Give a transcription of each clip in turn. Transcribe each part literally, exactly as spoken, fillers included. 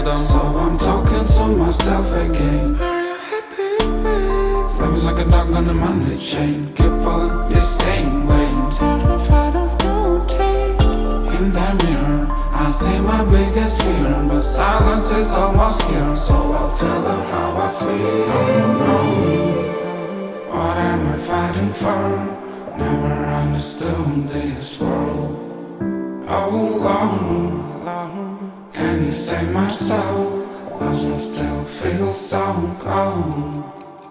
rhythm. So I'm talking to myself again. Are you happy with living like a dog on a money chain? Keep falling the same way. Terrified of routine. In the mirror I see my biggest fear, but silence is almost here. So I'll tell her how I feel. What am I fighting for? Never understood this world. Oh Lord, can you save my soul? Cause I still feel so cold.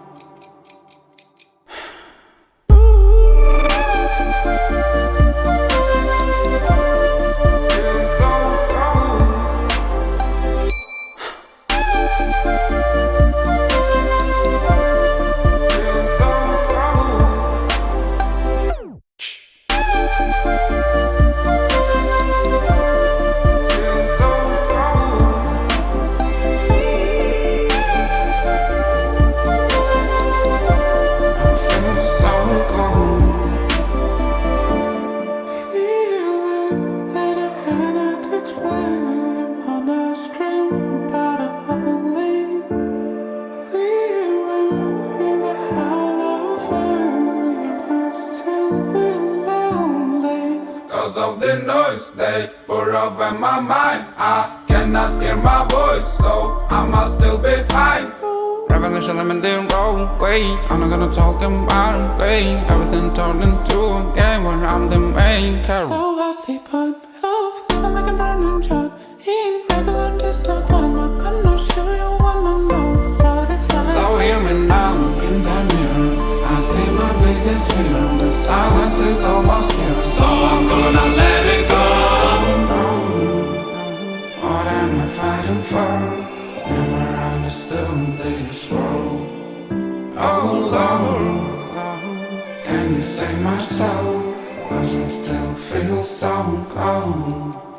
Cause of the noise they pour over my mind, I cannot hear my voice, so I must still be high. Revelation, I'm in the wrong way. I'm not gonna talk about pain. Everything turned into a game where I'm the main character. So I sleep on off, living like a burning jug. In regular disappointment, I'm not sure you wanna know what it's like. So hear me now, in the mirror I see my biggest fear. The silence is almost here, so I'm gonna let it go. What am I fighting for? Never understood this world. Oh Lord, can you save my soul? Cause I still feel so cold.